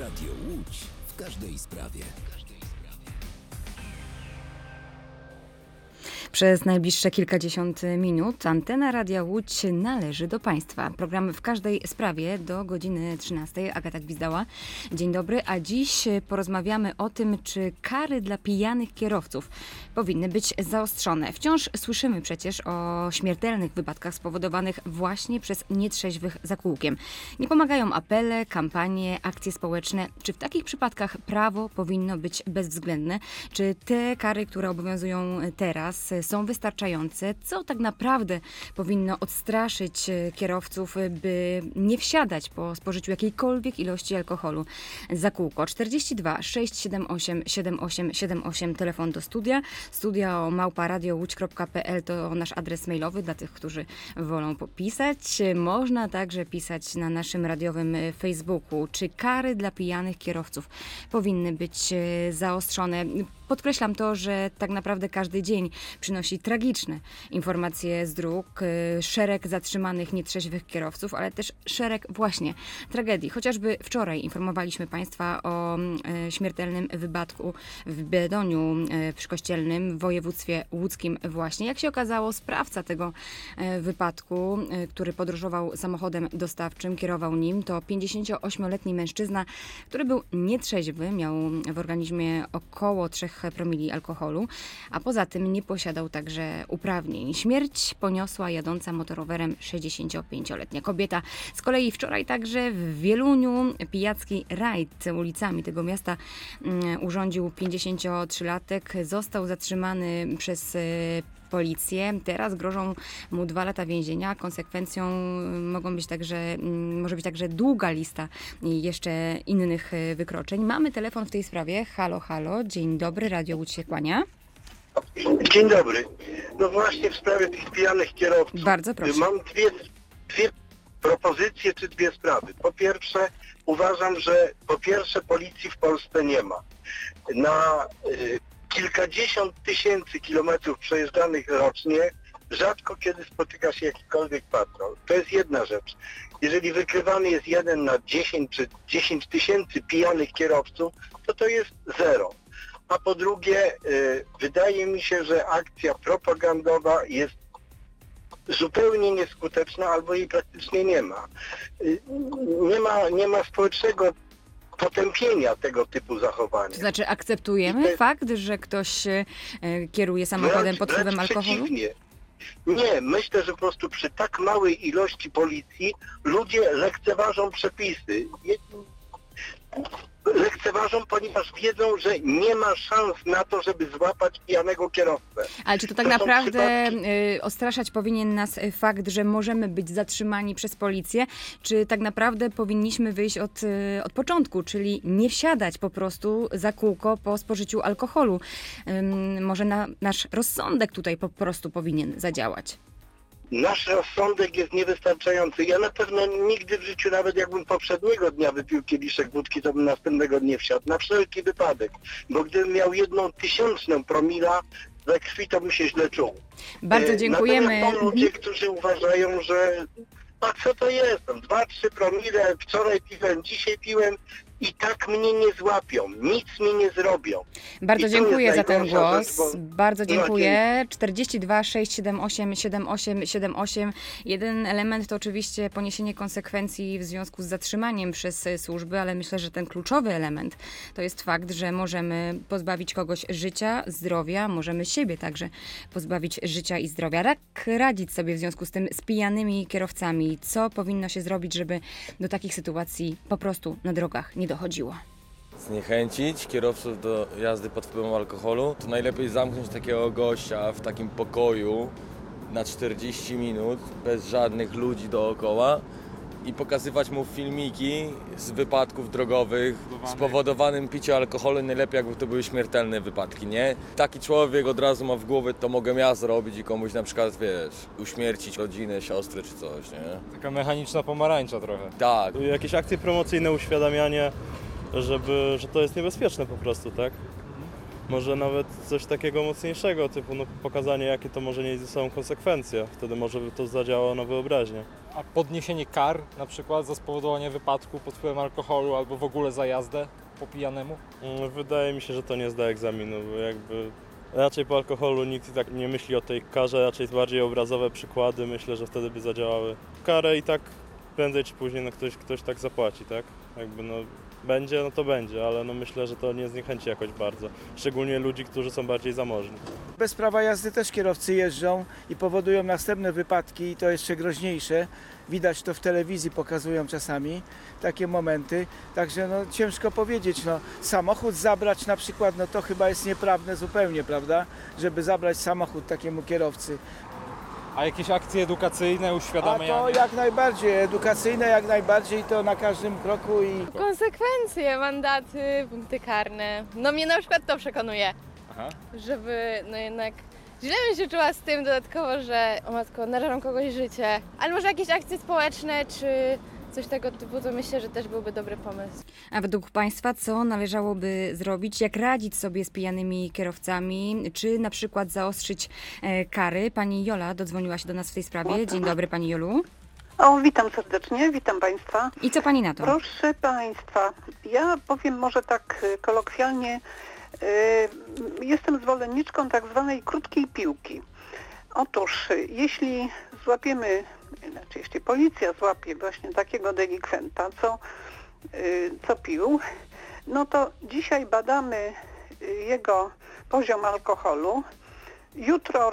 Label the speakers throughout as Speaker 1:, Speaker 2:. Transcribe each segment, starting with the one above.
Speaker 1: Radio Łódź w każdej sprawie.
Speaker 2: Przez najbliższe kilkadziesiąt minut antena Radia Łódź należy do Państwa. Program w każdej sprawie do godziny 13. Agata Gwizdała. Dzień dobry, a dziś porozmawiamy o tym, czy kary dla pijanych kierowców powinny być zaostrzone. Wciąż słyszymy przecież o śmiertelnych wypadkach spowodowanych właśnie przez nietrzeźwych za kółkiem. Nie pomagają apele, kampanie, akcje społeczne. Czy w takich przypadkach prawo powinno być bezwzględne? Czy te kary, które obowiązują teraz, są wystarczające? Co tak naprawdę powinno odstraszyć kierowców, by nie wsiadać po spożyciu jakiejkolwiek ilości alkoholu za kółko? 42 678 7878 telefon do studia. studio@radiołódź.pl to nasz adres mailowy dla tych, którzy wolą popisać. Można także pisać na naszym radiowym Facebooku. Czy kary dla pijanych kierowców powinny być zaostrzone? Podkreślam to, że tak naprawdę każdy dzień przynosi tragiczne informacje z dróg, szereg zatrzymanych nietrzeźwych kierowców, ale też szereg właśnie tragedii. Chociażby wczoraj informowaliśmy Państwa o śmiertelnym wypadku w Biedoniu Przykościelnym w województwie łódzkim właśnie. Jak się okazało, sprawca tego wypadku, który podróżował samochodem dostawczym, kierował nim, to 58-letni mężczyzna, który był nietrzeźwy, miał w organizmie około 3 promili alkoholu, a poza tym nie posiadał także uprawnień. Śmierć poniosła jadąca motorowerem 65-letnia kobieta. Z kolei wczoraj także w Wieluniu pijacki rajd ulicami tego miasta urządził 53-latek. Został zatrzymany przez policję. Teraz grożą mu 2 lata więzienia. Konsekwencją może być także długa lista jeszcze innych wykroczeń. Mamy telefon w tej sprawie. Halo, halo. Dzień dobry. Radio Łódź się kłania.
Speaker 3: Dzień dobry. No właśnie w sprawie tych pijanych kierowców.
Speaker 2: Bardzo proszę.
Speaker 3: Mam dwie propozycje czy dwie sprawy. Po pierwsze, uważam, że policji w Polsce nie ma. Na kilkadziesiąt tysięcy kilometrów przejeżdżanych rocznie rzadko kiedy spotyka się jakikolwiek patrol. To jest jedna rzecz. Jeżeli wykrywany jest 1 na 10 czy 10 tysięcy pijanych kierowców, to jest zero. A po drugie, wydaje mi się, że akcja propagandowa jest zupełnie nieskuteczna albo jej praktycznie nie ma. Nie ma społecznego potępienia tego typu zachowania.
Speaker 2: To znaczy akceptujemy fakt, że ktoś kieruje samochodem pod wpływem alkoholu?
Speaker 3: Przeciwnie. Nie, myślę, że po prostu przy tak małej ilości policji ludzie lekceważą przepisy. Lekceważą, ponieważ wiedzą, że nie ma szans na to, żeby złapać pijanego kierowcę.
Speaker 2: Ale czy to tak naprawdę odstraszać powinien nas fakt, że możemy być zatrzymani przez policję, czy tak naprawdę powinniśmy wyjść od początku, czyli nie wsiadać po prostu za kółko po spożyciu alkoholu? Może nasz rozsądek tutaj po prostu powinien zadziałać?
Speaker 3: Nasz rozsądek jest niewystarczający. Ja na pewno nigdy w życiu, nawet jakbym poprzedniego dnia wypił kieliszek wódki, to bym następnego nie wsiadł. Na wszelki wypadek. Bo gdybym miał 1/1000 promila we krwi, to bym się źle czuł.
Speaker 2: Bardzo dziękujemy.
Speaker 3: Natomiast są ludzie, którzy uważają, że a co to jest? 2-3 promile, wczoraj piłem, dzisiaj piłem i tak mnie nie złapią, nic mi nie zrobią.
Speaker 2: Bardzo dziękuję za ten głos. Bardzo dziękuję. 42 678 7878. Jeden element to oczywiście poniesienie konsekwencji w związku z zatrzymaniem przez służby, ale myślę, że ten kluczowy element to jest fakt, że możemy pozbawić kogoś życia, zdrowia, możemy siebie także pozbawić życia i zdrowia. Jak radzić sobie w związku z tym z pijanymi kierowcami? Co powinno się zrobić, żeby do takich sytuacji po prostu na drogach nie dochodziło?
Speaker 4: Zniechęcić kierowców do jazdy pod wpływem alkoholu, to najlepiej zamknąć takiego gościa w takim pokoju na 40 minut bez żadnych ludzi dookoła i pokazywać mu filmiki z wypadków drogowych spowodowanym piciem alkoholu, najlepiej jakby to były śmiertelne wypadki, nie? Taki człowiek od razu ma w głowie, to mogę ja zrobić i komuś na przykład, uśmiercić rodzinę, siostrę czy coś, nie?
Speaker 5: Taka mechaniczna pomarańcza trochę.
Speaker 4: Tak.
Speaker 5: Jakieś akcje promocyjne, uświadamianie, że to jest niebezpieczne po prostu, tak? Może nawet coś takiego mocniejszego, typu pokazanie, jakie to może nieść ze sobą konsekwencje. Wtedy może by to zadziałało na wyobraźnię.
Speaker 6: A podniesienie kar na przykład za spowodowanie wypadku pod wpływem alkoholu albo w ogóle za jazdę po pijanemu?
Speaker 5: Wydaje mi się, że to nie zda egzaminu, bo jakby raczej po alkoholu nikt i tak nie myśli o tej karze, raczej bardziej obrazowe przykłady, myślę, że wtedy by zadziałały. Karę i tak prędzej czy później ktoś tak zapłaci, tak? Jakby będzie, to będzie, ale myślę, że to nie zniechęci jakoś bardzo. Szczególnie ludzi, którzy są bardziej zamożni.
Speaker 7: Bez prawa jazdy też kierowcy jeżdżą i powodują następne wypadki i to jeszcze groźniejsze. Widać to w telewizji, pokazują czasami takie momenty. Także ciężko powiedzieć. Samochód zabrać na przykład, to chyba jest nieprawne zupełnie, prawda? Żeby zabrać samochód takiemu kierowcy.
Speaker 6: A jakieś akcje edukacyjne, uświadamianie?
Speaker 7: A to jak najbardziej, edukacyjne jak najbardziej, to na każdym kroku i...
Speaker 8: Konsekwencje, mandaty, punkty karne. Mnie na przykład to przekonuje, żeby jednak źle bym się czuła z tym dodatkowo, że o matko, narażam kogoś życie. Ale może jakieś akcje społeczne czy coś tego typu, to myślę, że też byłby dobry pomysł.
Speaker 2: A według Państwa co należałoby zrobić? Jak radzić sobie z pijanymi kierowcami? Czy na przykład zaostrzyć kary? Pani Jola dodzwoniła się do nas w tej sprawie. Dzień dobry Pani Jolu.
Speaker 9: Witam serdecznie, witam Państwa.
Speaker 2: I co Pani na to?
Speaker 9: Proszę Państwa, ja powiem może tak kolokwialnie, jestem zwolenniczką tak zwanej krótkiej piłki. Otóż jeśli jeśli policja złapie właśnie takiego delikwenta, co pił, to dzisiaj badamy jego poziom alkoholu. Jutro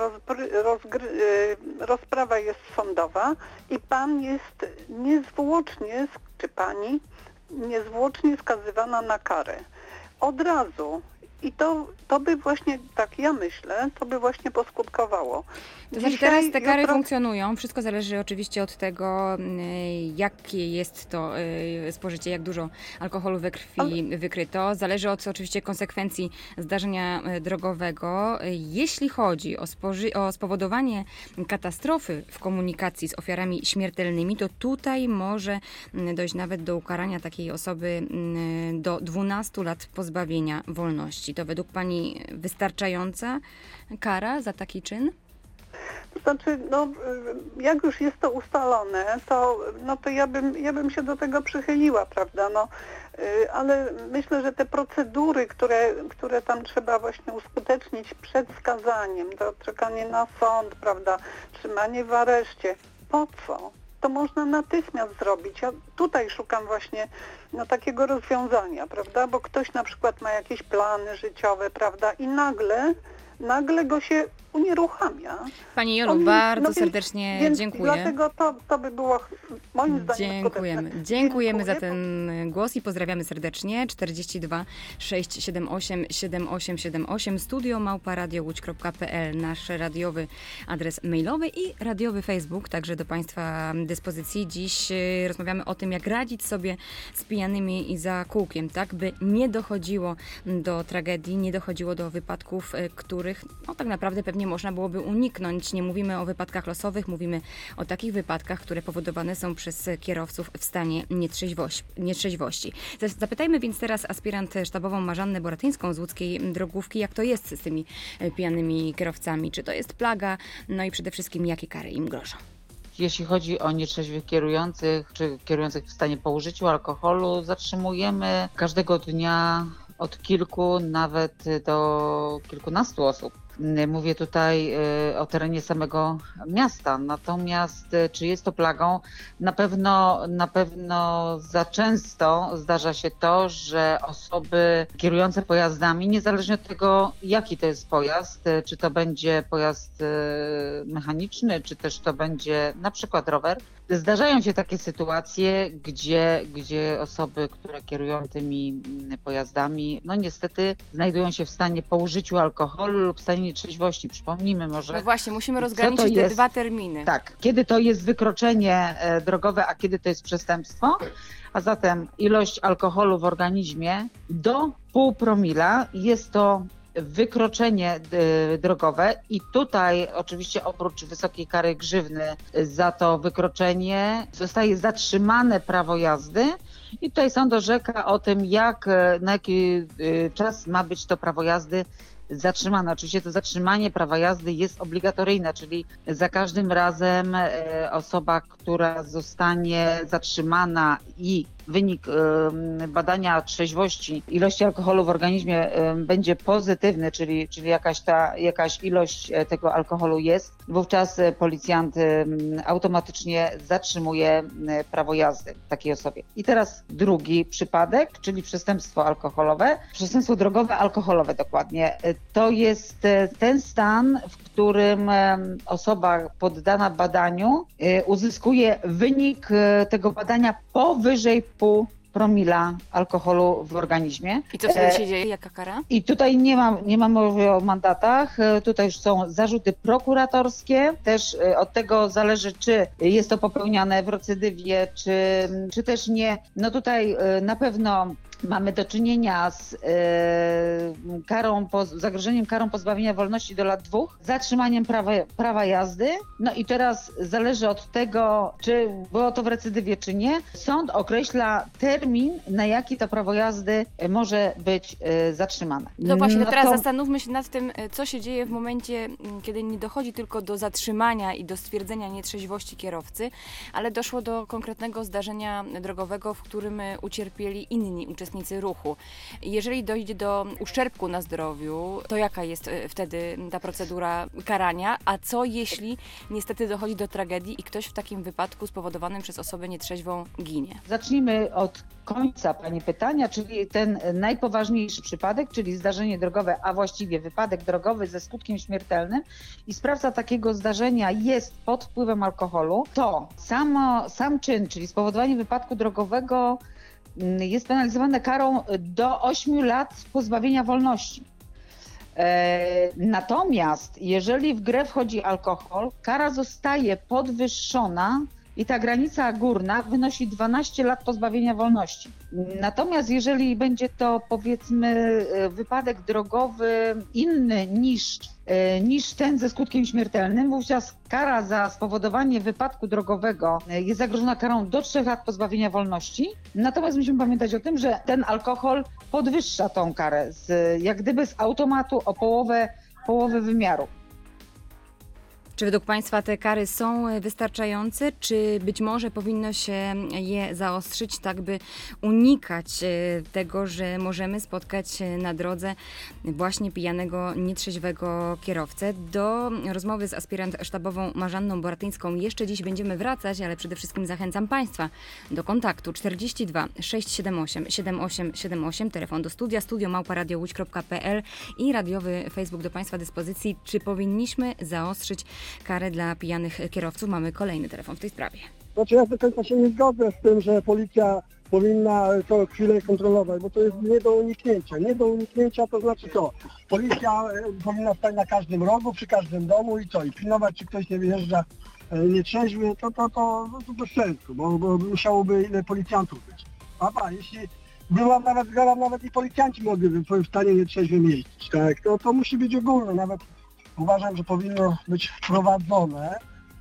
Speaker 9: rozprawa jest sądowa i pan jest niezwłocznie, czy pani niezwłocznie skazywana na karę. Od razu. I to by właśnie, tak ja myślę, to by właśnie poskutkowało.
Speaker 2: To znaczy teraz te kary funkcjonują. Wszystko zależy oczywiście od tego, jakie jest to spożycie, jak dużo alkoholu we krwi wykryto. Zależy od oczywiście konsekwencji zdarzenia drogowego. Jeśli chodzi o spowodowanie katastrofy w komunikacji z ofiarami śmiertelnymi, to tutaj może dojść nawet do ukarania takiej osoby do 12 lat pozbawienia wolności. To według Pani wystarczająca kara za taki czyn?
Speaker 9: To znaczy, jak już jest to ustalone, to ja bym się do tego przychyliła, prawda? Ale myślę, że te procedury, które tam trzeba właśnie uskutecznić przed skazaniem, to czekanie na sąd, prawda, trzymanie w areszcie, po co? To można natychmiast zrobić. Ja tutaj szukam właśnie takiego rozwiązania, prawda? Bo ktoś na przykład ma jakieś plany życiowe, prawda? I nagle go się unieruchamia.
Speaker 2: Pani Jolu, bardzo serdecznie dziękuję.
Speaker 9: Dlatego to by było moim zdaniem skuteczne.
Speaker 2: Dziękujemy za ten głos i pozdrawiamy serdecznie. 42 678 7878 studio@radiowłódź.pl, nasz radiowy adres mailowy i radiowy Facebook, także do Państwa dyspozycji. Dziś rozmawiamy o tym, jak radzić sobie z pijanymi i za kółkiem, tak, by nie dochodziło do tragedii, nie dochodziło do wypadków, których tak naprawdę pewnie można byłoby uniknąć. Nie mówimy o wypadkach losowych, mówimy o takich wypadkach, które powodowane są przez kierowców w stanie nietrzeźwości. Zapytajmy więc teraz aspirant sztabową Marzannę Boratyńską z łódzkiej drogówki, jak to jest z tymi pijanymi kierowcami. Czy to jest plaga? I przede wszystkim, jakie kary im grożą?
Speaker 10: Jeśli chodzi o nietrzeźwych kierujących, czy kierujących w stanie po użyciu alkoholu, zatrzymujemy każdego dnia od kilku, nawet do kilkunastu osób. Mówię tutaj o terenie samego miasta, natomiast czy jest to plagą? Na pewno za często zdarza się to, że osoby kierujące pojazdami, niezależnie od tego, jaki to jest pojazd, czy to będzie pojazd mechaniczny, czy też to będzie na przykład rower, zdarzają się takie sytuacje, gdzie osoby, które kierują tymi pojazdami, niestety znajdują się w stanie po użyciu alkoholu lub w stanie nietrzeźwości. Przypomnijmy może...
Speaker 2: Właśnie, musimy rozgraniczyć te dwa terminy.
Speaker 10: Tak, kiedy to jest wykroczenie drogowe, a kiedy to jest przestępstwo. A zatem ilość alkoholu w organizmie do 0,5 promila jest to wykroczenie drogowe i tutaj oczywiście oprócz wysokiej kary grzywny za to wykroczenie zostaje zatrzymane prawo jazdy I tutaj sąd orzeka o tym, na jaki czas ma być to prawo jazdy zatrzymane. Oczywiście to zatrzymanie prawa jazdy jest obligatoryjne, czyli za każdym razem osoba, która zostanie zatrzymana i wynik badania trzeźwości, ilości alkoholu w organizmie będzie pozytywny, czyli jakaś ilość tego alkoholu jest, wówczas policjant automatycznie zatrzymuje prawo jazdy takiej osobie. I teraz drugi przypadek, czyli przestępstwo drogowe alkoholowe dokładnie. To jest ten stan, w którym osoba poddana badaniu uzyskuje wynik tego badania powyżej 0,5 promila alkoholu w organizmie.
Speaker 2: I co wtedy się dzieje? Jaka kara?
Speaker 10: I tutaj nie ma mowy o mandatach, tutaj już są zarzuty prokuratorskie, też od tego zależy, czy jest to popełniane w recydywie, czy też nie. No tutaj na pewno mamy do czynienia z zagrożeniem karą pozbawienia wolności do lat 2, zatrzymaniem prawa jazdy. No i teraz zależy od tego, czy było to w recydywie, czy nie. Sąd określa termin, na jaki to prawo jazdy może być zatrzymane.
Speaker 2: No właśnie, teraz zastanówmy się nad tym, co się dzieje w momencie, kiedy nie dochodzi tylko do zatrzymania i do stwierdzenia nietrzeźwości kierowcy, ale doszło do konkretnego zdarzenia drogowego, w którym ucierpieli inni uczestnicy ruchu. Jeżeli dojdzie do uszczerbku na zdrowiu, to jaka jest wtedy ta procedura karania? A co jeśli niestety dochodzi do tragedii i ktoś w takim wypadku spowodowanym przez osobę nietrzeźwą ginie?
Speaker 10: Zacznijmy od końca Pani pytania, czyli ten najpoważniejszy przypadek, czyli zdarzenie drogowe, a właściwie wypadek drogowy ze skutkiem śmiertelnym i sprawca takiego zdarzenia jest pod wpływem alkoholu, to sam czyn, czyli spowodowanie wypadku drogowego jest penalizowane karą do 8 lat pozbawienia wolności. Natomiast jeżeli w grę wchodzi alkohol, kara zostaje podwyższona i ta granica górna wynosi 12 lat pozbawienia wolności. Natomiast jeżeli będzie to, powiedzmy, wypadek drogowy inny niż ten ze skutkiem śmiertelnym, wówczas kara za spowodowanie wypadku drogowego jest zagrożona karą do 3 lat pozbawienia wolności. Natomiast musimy pamiętać o tym, że ten alkohol podwyższa tą karę jak gdyby z automatu o połowę wymiaru.
Speaker 2: Czy według Państwa te kary są wystarczające, czy być może powinno się je zaostrzyć, tak by unikać tego, że możemy spotkać na drodze właśnie pijanego, nietrzeźwego kierowcę? Do rozmowy z aspirant sztabową Marzanną Boratyńską jeszcze dziś będziemy wracać, ale przede wszystkim zachęcam Państwa do kontaktu 42 678 7878, telefon do studia, studio@radiołódź.pl i radiowy Facebook do Państwa dyspozycji. Czy powinniśmy zaostrzyć karę dla pijanych kierowców? Mamy kolejny telefon w tej sprawie.
Speaker 11: Znaczy ja do końca się nie zgodzę z tym, że policja powinna co chwilę kontrolować, bo to jest nie do uniknięcia. Nie do uniknięcia to znaczy co? Policja powinna stać na każdym rogu, przy każdym domu i co? I pilnować, czy ktoś nie wyjeżdża nietrzeźwy, to bez sensu, bo musiałoby ile policjantów być. Jeśli byłam nawet i policjanci mogłyby w stanie nietrzeźwym jeździć, tak? To musi być ogólne. Nawet uważam, że powinno być wprowadzone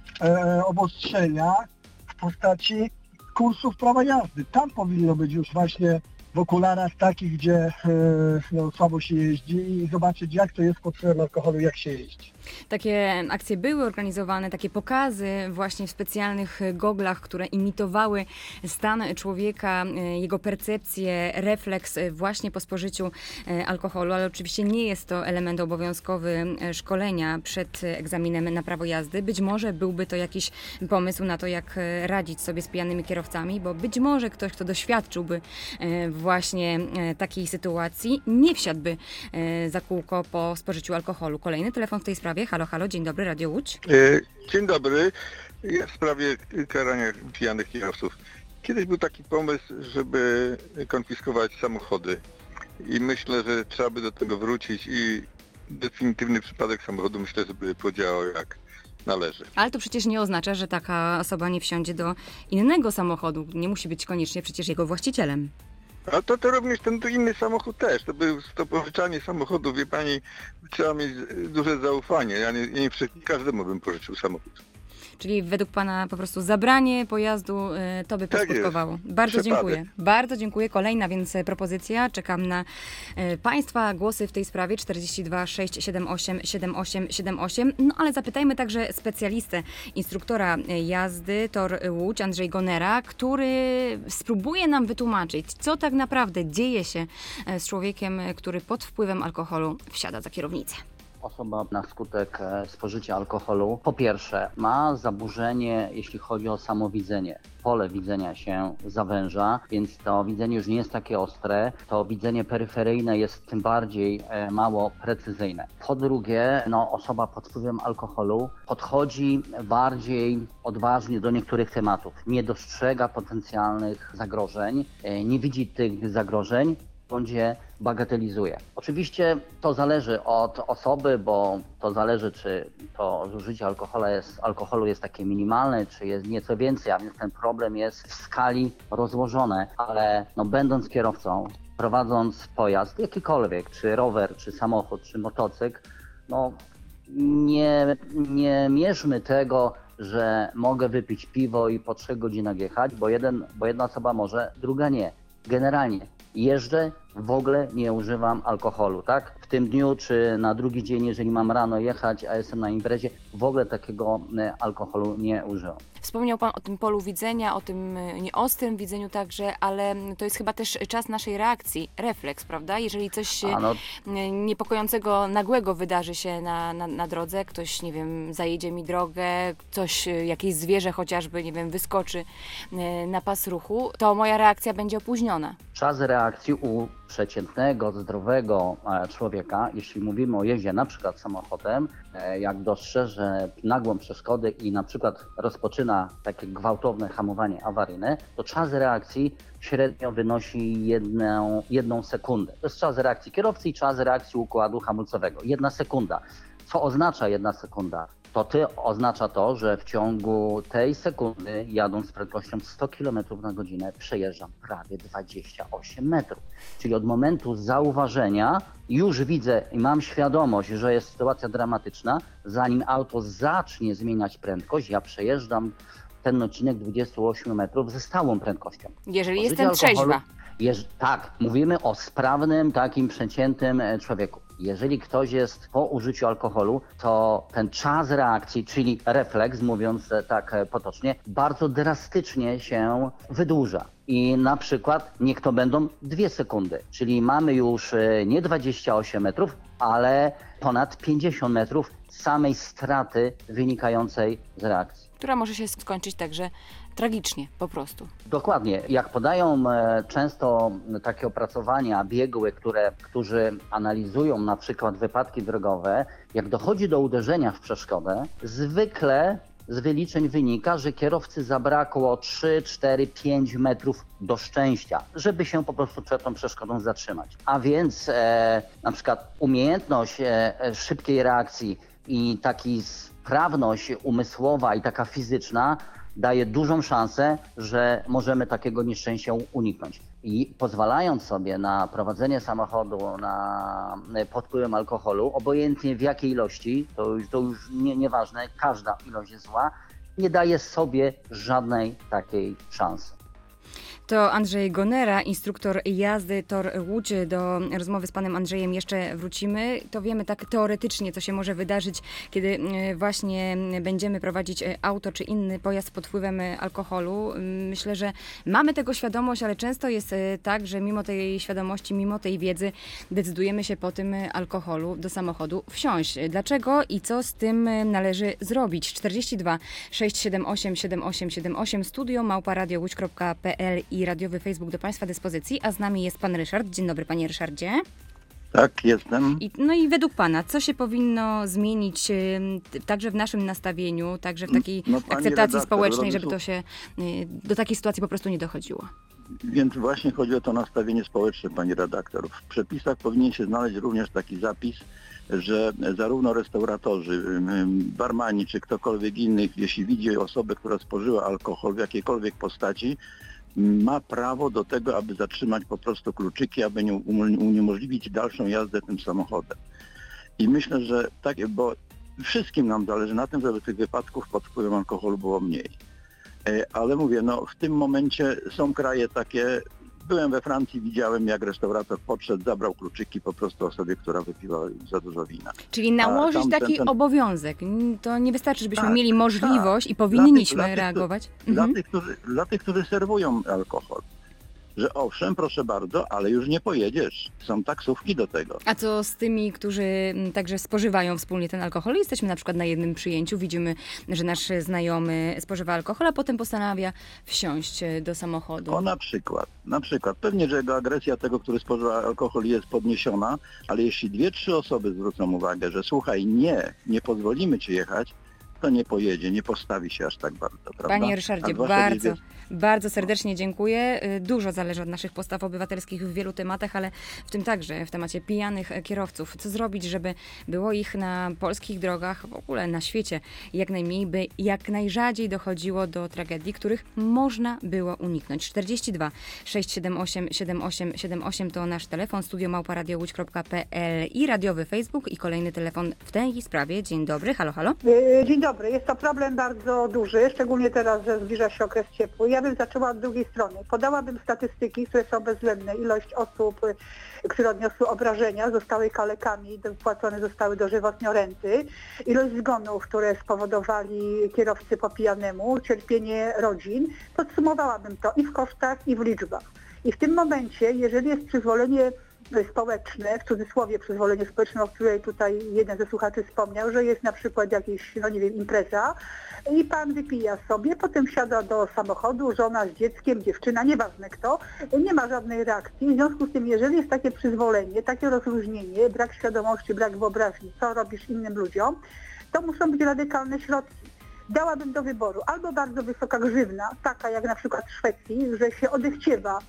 Speaker 11: obostrzenia w postaci kursów prawa jazdy. Tam powinno być już właśnie w okularach takich, gdzie słabo się jeździ i zobaczyć, jak to jest pod wpływem alkoholu, jak się jeździ.
Speaker 2: Takie akcje były organizowane, takie pokazy właśnie w specjalnych goglach, które imitowały stan człowieka, jego percepcję, refleks właśnie po spożyciu alkoholu, ale oczywiście nie jest to element obowiązkowy szkolenia przed egzaminem na prawo jazdy. Być może byłby to jakiś pomysł na to, jak radzić sobie z pijanymi kierowcami, bo być może ktoś, kto doświadczyłby właśnie takiej sytuacji, nie wsiadłby za kółko po spożyciu alkoholu. Kolejny telefon w tej sprawie. Halo, halo, dzień dobry, Radio Łódź.
Speaker 12: Dzień dobry. Ja w sprawie karania pijanych kierowców. Kiedyś był taki pomysł, żeby konfiskować samochody i myślę, że trzeba by do tego wrócić i definitywny przypadek samochodu myślę, że by podziałał jak należy.
Speaker 2: Ale to przecież nie oznacza, że taka osoba nie wsiądzie do innego samochodu. Nie musi być koniecznie przecież jego właścicielem.
Speaker 12: A to również ten inny samochód też. To pożyczanie samochodu, wie pani, trzeba mieć duże zaufanie. Ja nie każdemu bym pożyczył samochód.
Speaker 2: Czyli według pana po prostu zabranie pojazdu to by poskutkowało. Bardzo dziękuję. Bardzo dziękuję. Kolejna więc propozycja. Czekam na państwa głosy w tej sprawie. 42 678 7878. No ale zapytajmy także specjalistę, instruktora jazdy Tor Łódź, Andrzej Gonera, który spróbuje nam wytłumaczyć, co tak naprawdę dzieje się z człowiekiem, który pod wpływem alkoholu wsiada za kierownicę.
Speaker 13: Osoba na skutek spożycia alkoholu po pierwsze ma zaburzenie, jeśli chodzi o samowidzenie. Pole widzenia się zawęża, więc to widzenie już nie jest takie ostre. To widzenie peryferyjne jest tym bardziej mało precyzyjne. Po drugie, osoba pod wpływem alkoholu podchodzi bardziej odważnie do niektórych tematów. Nie dostrzega potencjalnych zagrożeń, nie widzi tych zagrożeń, bądź je bagatelizuje. Oczywiście to zależy od osoby, bo to zależy, czy to zużycie alkoholu jest takie minimalne, czy jest nieco więcej, a więc ten problem jest w skali rozłożony, ale będąc kierowcą, prowadząc pojazd jakikolwiek, czy rower, czy samochód, czy motocykl, nie mierzmy tego, że mogę wypić piwo i po 3 godzinach jechać, bo jedna osoba może, druga nie. Generalnie jeżdżę, w ogóle nie używam alkoholu, tak? W tym dniu czy na drugi dzień, jeżeli mam rano jechać, a jestem na imprezie, w ogóle takiego alkoholu nie używam.
Speaker 2: Wspomniał pan o tym polu widzenia, o tym nieostrym widzeniu także, ale to jest chyba też czas naszej reakcji, refleks, prawda? Jeżeli coś niepokojącego, nagłego wydarzy się na drodze, ktoś, nie wiem, zajedzie mi drogę, jakieś zwierzę chociażby, nie wiem, wyskoczy na pas ruchu, to moja reakcja będzie opóźniona.
Speaker 13: Czas reakcji u przeciętnego, zdrowego człowieka, jeśli mówimy o jeździe na przykład samochodem, jak dostrzeże nagłą przeszkodę i na przykład rozpoczyna takie gwałtowne hamowanie awaryjne, to czas reakcji średnio wynosi jedną sekundę. To jest czas reakcji kierowcy i czas reakcji układu hamulcowego. 1 sekunda. Co oznacza 1 sekunda? Oznacza to, że w ciągu tej sekundy, jadąc z prędkością 100 km na godzinę, przejeżdżam prawie 28 metrów. Czyli od momentu zauważenia już widzę i mam świadomość, że jest sytuacja dramatyczna. Zanim auto zacznie zmieniać prędkość, ja przejeżdżam ten odcinek 28 metrów ze stałą prędkością.
Speaker 2: Jeżeli jestem trzeźwa.
Speaker 13: Tak, mówimy o sprawnym, takim przeciętym człowieku. Jeżeli ktoś jest po użyciu alkoholu, to ten czas reakcji, czyli refleks, mówiąc tak potocznie, bardzo drastycznie się wydłuża. I na przykład niech to będą 2 sekundy, czyli mamy już nie 28 metrów, ale ponad 50 metrów samej straty wynikającej z reakcji.
Speaker 2: Która może się skończyć także tragicznie, po prostu.
Speaker 13: Dokładnie. Jak podają często takie opracowania biegłe, którzy analizują na przykład wypadki drogowe, jak dochodzi do uderzenia w przeszkodę, zwykle z wyliczeń wynika, że kierowcy zabrakło 3, 4, 5 metrów do szczęścia, żeby się po prostu przed tą przeszkodą zatrzymać. A więc na przykład umiejętność szybkiej reakcji i taki sprawność umysłowa i taka fizyczna daje dużą szansę, że możemy takiego nieszczęścia uniknąć. I pozwalając sobie na prowadzenie samochodu pod wpływem alkoholu, obojętnie w jakiej ilości, to już nieważne, każda ilość jest zła, nie daje sobie żadnej takiej szansy.
Speaker 2: To Andrzej Gonera, instruktor jazdy Tor Łódź. Do rozmowy z panem Andrzejem jeszcze wrócimy. To wiemy tak teoretycznie, co się może wydarzyć, kiedy właśnie będziemy prowadzić auto czy inny pojazd pod wpływem alkoholu. Myślę, że mamy tego świadomość, ale często jest tak, że mimo tej świadomości, mimo tej wiedzy decydujemy się po tym alkoholu do samochodu wsiąść. Dlaczego i co z tym należy zrobić? 42 678 7878 studio@radiołódź.pl i radiowy Facebook do państwa dyspozycji, a z nami jest pan Ryszard. Dzień dobry, panie Ryszardzie.
Speaker 12: Tak, jestem.
Speaker 2: I według pana, co się powinno zmienić także w naszym nastawieniu, także w takiej akceptacji społecznej, żeby do takiej sytuacji po prostu nie dochodziło?
Speaker 12: Więc właśnie chodzi o to nastawienie społeczne, pani redaktor. W przepisach powinien się znaleźć również taki zapis, że zarówno restauratorzy, barmani czy ktokolwiek inny, jeśli widzi osobę, która spożyła alkohol w jakiejkolwiek postaci, ma prawo do tego, aby zatrzymać po prostu kluczyki, aby uniemożliwić dalszą jazdę tym samochodem. I myślę, że tak, bo
Speaker 14: wszystkim nam zależy na tym, żeby tych wypadków pod wpływem alkoholu było mniej. Ale mówię, no w tym momencie są kraje takie, byłem we Francji, widziałem jak restaurator podszedł, zabrał kluczyki po prostu osobie, która wypiła za dużo wina.
Speaker 2: Czyli nałożyć taki obowiązek. To nie wystarczy, żebyśmy mieli możliwość i powinniśmy reagować.
Speaker 14: Dla tych, którzy serwują alkohol. Że owszem, proszę bardzo, ale już nie pojedziesz. Są taksówki do tego.
Speaker 2: A co z tymi, którzy także spożywają wspólnie ten alkohol? Jesteśmy na przykład na jednym przyjęciu, widzimy, że nasz znajomy spożywa alkohol, a potem postanawia wsiąść do samochodu.
Speaker 14: O, na przykład. Pewnie, że jego agresja tego, który spożywa alkohol, jest podniesiona, ale jeśli 2-3 osoby zwrócą uwagę, że słuchaj, nie pozwolimy ci jechać, to nie pojedzie, nie postawi się aż tak bardzo, prawda?
Speaker 2: Panie Ryszardzie, bardzo serdecznie dziękuję. Dużo zależy od naszych postaw obywatelskich w wielu tematach, ale w tym także w temacie pijanych kierowców. Co zrobić, żeby było ich na polskich drogach, w ogóle na świecie jak najmniej, by jak najrzadziej dochodziło do tragedii, których można było uniknąć. 42 678 7878 to nasz telefon, studio@radiołódź.pl i radiowy Facebook i kolejny telefon w tej sprawie. Dzień dobry, halo, halo.
Speaker 9: Dzień dobry. Jest to problem bardzo duży, szczególnie teraz, że zbliża się okres ciepły. Ja bym zaczęła od drugiej strony. Podałabym statystyki, które są bezwzględne. Ilość osób, które odniosły obrażenia, zostały kalekami, wypłacone zostały dożywotnio renty. Ilość zgonów, które spowodowali kierowcy po pijanemu, cierpienie rodzin. Podsumowałabym to i w kosztach, i w liczbach. I w tym momencie, jeżeli jest przyzwolenie społeczne, w cudzysłowie przyzwolenie społeczne, o której tutaj jeden ze słuchaczy wspomniał, że jest na przykład jakaś, impreza i pan wypija sobie, potem wsiada do samochodu, żona z dzieckiem, dziewczyna, nieważne kto, nie ma żadnej reakcji. W związku z tym, jeżeli jest takie przyzwolenie, takie rozluźnienie, brak świadomości, brak wyobraźni, co robisz innym ludziom, to muszą być radykalne środki. Dałabym do wyboru albo bardzo wysoka grzywna, taka jak na przykład w Szwecji, że się odechciewa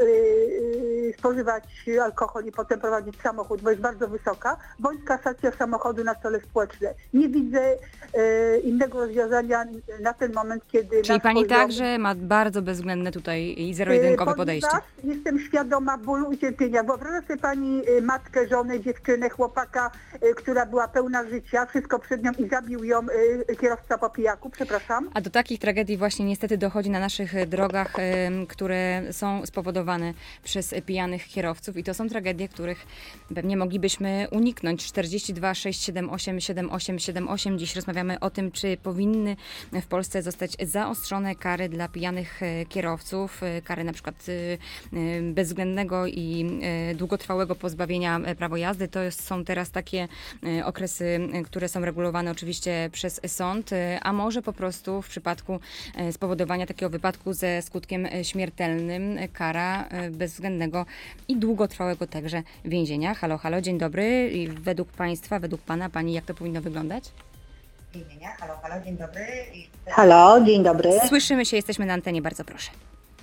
Speaker 9: spożywać alkohol i potem prowadzić samochód, bo jest bardzo wysoka, bądź kasacja samochodu na cele społeczne. Nie widzę innego rozwiązania na ten moment, kiedy...
Speaker 2: Czyli pani także ma bardzo bezwzględne tutaj i zero-jedynkowe podejście.
Speaker 9: Jestem świadoma bólu i cierpienia. Wyobraża sobie pani matkę, żonę, dziewczynę, chłopaka, która była pełna życia, wszystko przed nią i zabił ją kierowca po pijaku, przepraszam.
Speaker 2: A do takich tragedii właśnie niestety dochodzi na naszych drogach, które są spowodowane przez pijanych kierowców i to są tragedie, których pewnie moglibyśmy uniknąć. 42 678 7878. Dziś rozmawiamy o tym, czy powinny w Polsce zostać zaostrzone kary dla pijanych kierowców, kary na przykład bezwzględnego i długotrwałego pozbawienia prawa jazdy. To są teraz takie okresy, które są regulowane oczywiście przez sąd, a może po prostu w przypadku spowodowania takiego wypadku ze skutkiem śmiertelnym kara bezwzględnego i długotrwałego także więzienia. Halo, halo, dzień dobry. I według państwa, według pana, pani, jak to powinno wyglądać?
Speaker 15: Halo, halo, dzień dobry. Halo, dzień dobry.
Speaker 2: Słyszymy się, jesteśmy na antenie, bardzo proszę.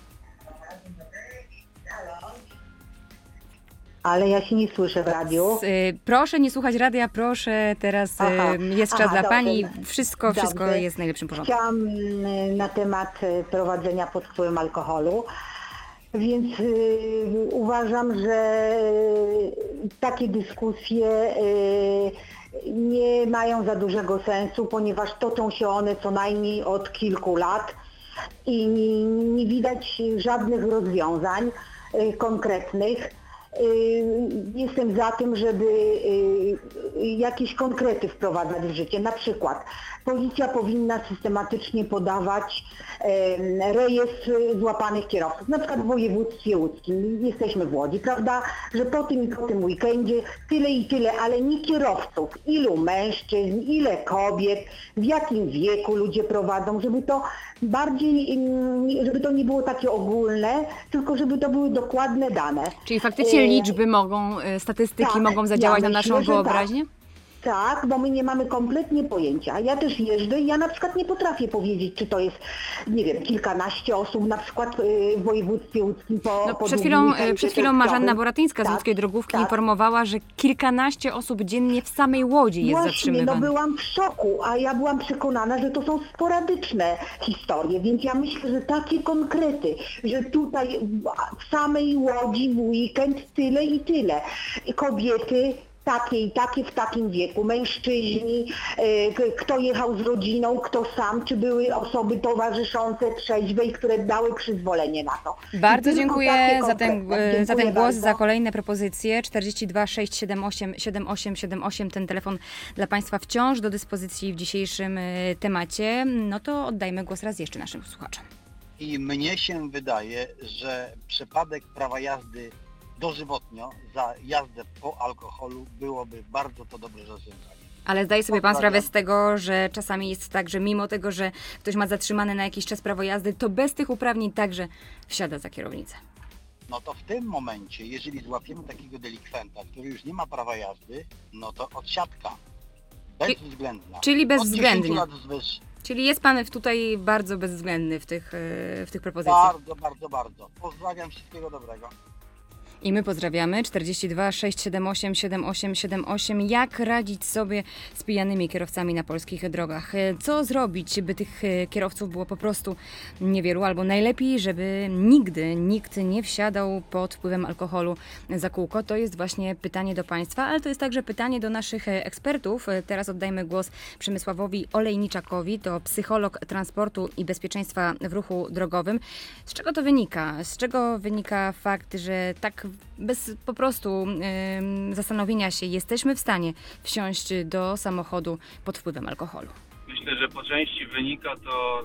Speaker 15: Ale ja się nie słyszę w radiu.
Speaker 2: Proszę nie słuchać radia, proszę, teraz jest czas dla pani. Wszystko jest w najlepszym porządku.
Speaker 15: Chciałam na temat prowadzenia pod wpływem alkoholu. Więc uważam, że takie dyskusje nie mają za dużego sensu, ponieważ toczą się one co najmniej od kilku lat i nie widać żadnych rozwiązań konkretnych. Jestem za tym, żeby jakieś konkrety wprowadzać w życie. Na przykład policja powinna systematycznie podawać rejestr złapanych kierowców. Na przykład w województwie łódzkim, jesteśmy w Łodzi, prawda, że po tym i po tym weekendzie tyle i tyle, ale nie kierowców. Ilu mężczyzn, ile kobiet, w jakim wieku ludzie prowadzą, żeby to bardziej, żeby to nie było takie ogólne, tylko żeby to były dokładne dane.
Speaker 2: Czyli faktycznie liczby mogą, statystyki mogą zadziałać na naszą wyobraźnię?
Speaker 15: Tak, bo my nie mamy kompletnie pojęcia. Ja też jeżdżę i ja na przykład nie potrafię powiedzieć, czy to jest, nie wiem, kilkanaście osób na przykład w województwie łódzkim
Speaker 2: Przed chwilą Marzanna Boratyńska z Łódzkiej Drogówki informowała, że kilkanaście osób dziennie w samej Łodzi jest zatrzymywanych.
Speaker 15: No byłam w szoku, a ja byłam przekonana, że to są sporadyczne historie, więc ja myślę, że takie konkrety, że tutaj w samej Łodzi w weekend tyle i tyle. Kobiety takie i takie w takim wieku, mężczyźni, kto jechał z rodziną, kto sam, czy były osoby towarzyszące trzeźwe i które dały przyzwolenie na to.
Speaker 2: Bardzo
Speaker 15: I tylko
Speaker 2: dziękuję
Speaker 15: takie
Speaker 2: za ten
Speaker 15: Dziękuję
Speaker 2: głos,
Speaker 15: bardzo.
Speaker 2: za kolejne propozycje. 42 678 7878, ten telefon dla Państwa wciąż do dyspozycji w dzisiejszym temacie. No to oddajmy głos raz jeszcze naszym słuchaczom.
Speaker 16: I mnie się wydaje, że przypadek prawa jazdy dożywotnio za jazdę po alkoholu byłoby bardzo to dobre rozwiązanie.
Speaker 2: Ale zdaje sobie Pan
Speaker 16: Pozdrawiam.
Speaker 2: sprawę z tego, że czasami jest tak, że mimo tego, że ktoś ma zatrzymane na jakiś czas prawo jazdy, to bez tych uprawnień także wsiada za kierownicę.
Speaker 16: No to w tym momencie, jeżeli złapiemy takiego delikwenta, który już nie ma prawa jazdy, no to odsiadka. Bezwzględna.
Speaker 2: Czyli
Speaker 16: Od
Speaker 2: bezwzględnie.
Speaker 16: 10 lat wzwyż.
Speaker 2: Czyli jest Pan tutaj bardzo bezwzględny w tych propozycjach.
Speaker 16: Bardzo, bardzo, bardzo. Pozdrawiam, wszystkiego dobrego.
Speaker 2: I my pozdrawiamy. 42 678 7878. Jak radzić sobie z pijanymi kierowcami na polskich drogach? Co zrobić, by tych kierowców było po prostu niewielu, albo najlepiej, żeby nigdy nikt nie wsiadał pod wpływem alkoholu za kółko? To jest właśnie pytanie do Państwa, ale to jest także pytanie do naszych ekspertów. Teraz oddajmy głos Przemysławowi Olejniczakowi, to psycholog transportu i bezpieczeństwa w ruchu drogowym. Z czego to wynika? Z czego wynika fakt, że tak bez po prostu zastanowienia się jesteśmy w stanie wsiąść do samochodu pod wpływem alkoholu?
Speaker 17: Myślę, że po części wynika to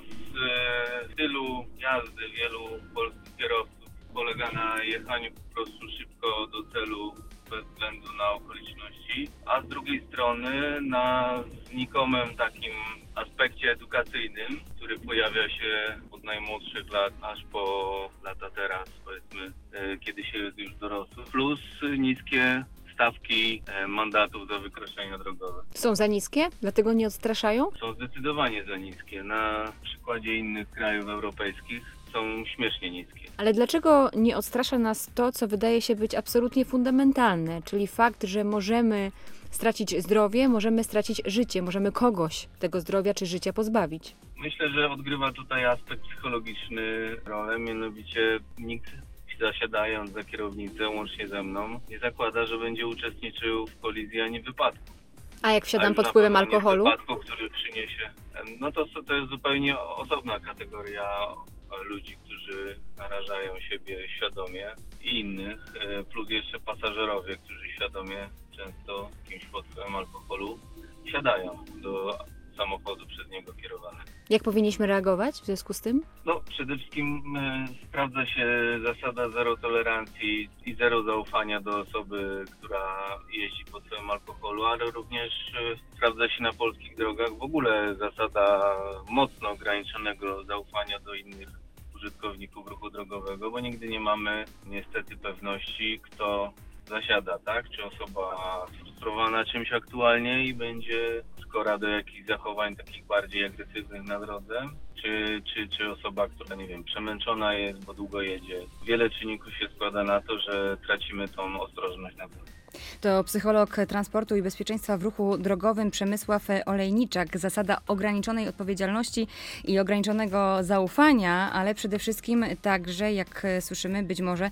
Speaker 17: z stylu jazdy wielu polskich kierowców. Polega na jechaniu po prostu szybko do celu bez względu na okoliczności, a z drugiej strony na znikomym takim aspekcie edukacyjnym, który pojawia się od najmłodszych lat aż po lata teraz, powiedzmy, kiedy się jest już dorosły, plus niskie stawki mandatów za wykroczenia drogowe.
Speaker 18: Są za niskie? Dlatego nie odstraszają?
Speaker 17: Są zdecydowanie za niskie. Na przykładzie innych krajów europejskich są śmiesznie niskie.
Speaker 18: Ale dlaczego nie odstrasza nas to, co wydaje się być absolutnie fundamentalne, czyli fakt, że możemy stracić zdrowie, możemy stracić życie, możemy kogoś tego zdrowia czy życia pozbawić?
Speaker 17: Myślę, że odgrywa tutaj aspekt psychologiczny rolę, mianowicie nikt zasiadając za kierownicę, łącznie ze mną, nie zakłada, że będzie uczestniczył w kolizji ani wypadku.
Speaker 18: A jak wsiadam
Speaker 17: już
Speaker 18: pod
Speaker 17: na
Speaker 18: wpływem
Speaker 17: pewno nie
Speaker 18: alkoholu?
Speaker 17: wypadku, który przyniesie. No to jest zupełnie osobna kategoria ludzi, którzy narażają siebie świadomie i innych, plus jeszcze pasażerowie, którzy świadomie często kimś pod wpływem alkoholu wsiadają do samochodu przez niego kierowanego.
Speaker 18: Jak powinniśmy reagować w związku z tym?
Speaker 17: No, przede wszystkim sprawdza się zasada zero tolerancji i zero zaufania do osoby, która jeździ pod wpływem alkoholu, ale również sprawdza się na polskich drogach w ogóle zasada mocno ograniczonego zaufania do innych użytkowników ruchu drogowego, bo nigdy nie mamy niestety pewności, kto zasiada, tak? Czy osoba sfrustrowana czymś aktualnie i będzie skora do jakichś zachowań takich bardziej agresywnych na drodze, czy osoba, która, nie wiem, przemęczona jest, bo długo jedzie. Wiele czynników się składa na to, że tracimy tą ostrożność na drodze.
Speaker 2: To psycholog transportu i bezpieczeństwa w ruchu drogowym Przemysław Olejniczak. Zasada ograniczonej odpowiedzialności i ograniczonego zaufania, ale przede wszystkim także, jak słyszymy, być może